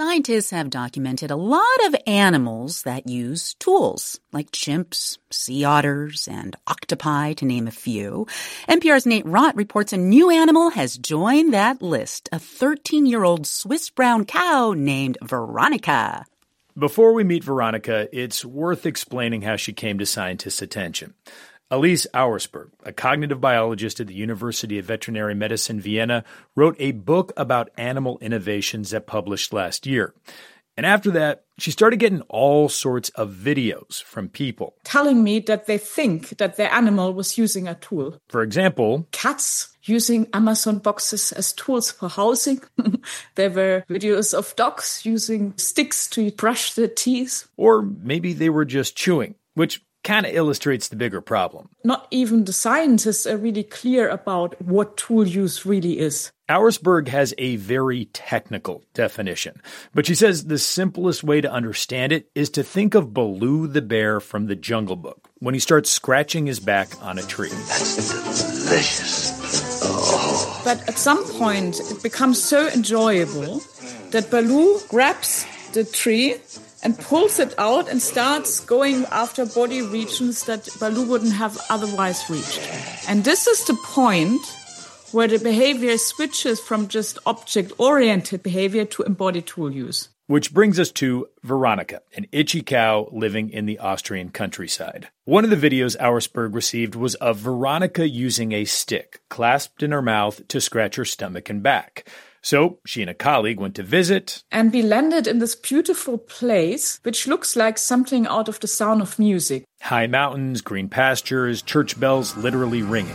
Scientists have documented a lot of animals that use tools, like chimps, sea otters, and octopi, to name a few. NPR's Nate Rott reports a new animal has joined that list, a 13-year-old Swiss brown cow named Veronica. Before we meet Veronica, it's worth explaining how she came to scientists' attention. Elise Auersperg, a cognitive biologist at the University of Veterinary Medicine, Vienna, wrote a book about animal innovations that published last year. And after that, she started getting all sorts of videos from people telling me that they think that their animal was using a tool. For example, cats using Amazon boxes as tools for housing. There were videos of dogs using sticks to brush their teeth. Or maybe they were just chewing, which kind of illustrates the bigger problem. Not even the scientists are really clear about what tool use really is. Auersperg has a very technical definition, but she says the simplest way to understand it is to think of Baloo the bear from the Jungle Book when he starts scratching his back on a tree. That's delicious. Oh. But at some point, it becomes so enjoyable that Baloo grabs the tree and pulls it out and starts going after body regions that Baloo wouldn't have otherwise reached. And this is the point where the behavior switches from just object-oriented behavior to embodied tool use. Which brings us to Veronica, an itchy cow living in the Austrian countryside. One of the videos Auersperg received was of Veronica using a stick clasped in her mouth to scratch her stomach and back. So she and a colleague went to visit. And we landed in this beautiful place, which looks like something out of The Sound of Music. High mountains, green pastures, church bells literally ringing.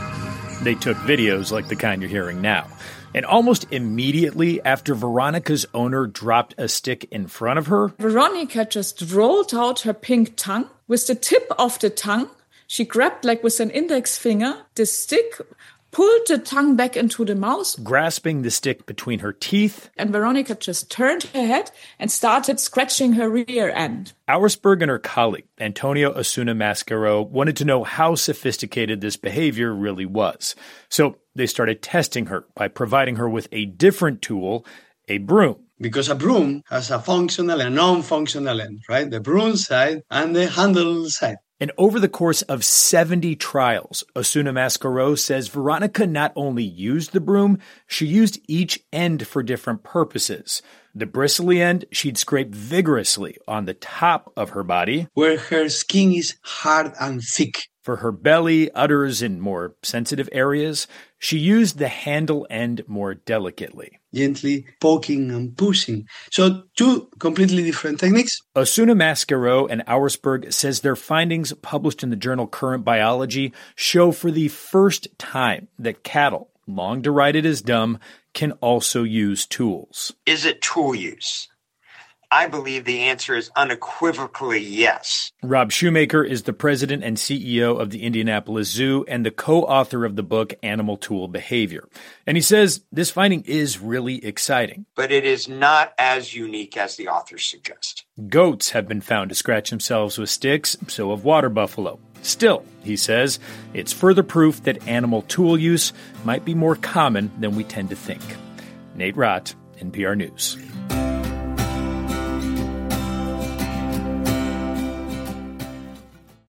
They took videos like the kind you're hearing now. And almost immediately after Veronica's owner dropped a stick in front of her, Veronica just rolled out her pink tongue. With the tip of the tongue, she grabbed, like with an index finger, the stick, pulled the tongue back into the mouth, grasping the stick between her teeth. And Veronica just turned her head and started scratching her rear end. Auersperg and her colleague, Antonio Osuna Mascaro, wanted to know how sophisticated this behavior really was. So they started testing her by providing her with a different tool, a broom. Because a broom has a functional and non-functional end, right? The broom side and the handle side. And over the course of 70 trials, Osuna Mascaro says Veronica not only used the broom, she used each end for different purposes. The bristly end she'd scrape vigorously on the top of her body, where her skin is hard and thick. For her belly, udders, and more sensitive areas, she used the handle end more delicately. Gently poking and pushing. So two completely different techniques. Osuna Mascaro and Auersperg says their findings published in the journal Current Biology show for the first time that cattle, long derided as dumb, can also use tools. Is it tool use? I believe the answer is unequivocally yes. Rob Shoemaker is the president and CEO of the Indianapolis Zoo and the co-author of the book Animal Tool Behavior. And he says this finding is really exciting. But it is not as unique as the authors suggest. Goats have been found to scratch themselves with sticks, so have water buffalo. Still, he says, it's further proof that animal tool use might be more common than we tend to think. Nate Rott, NPR News.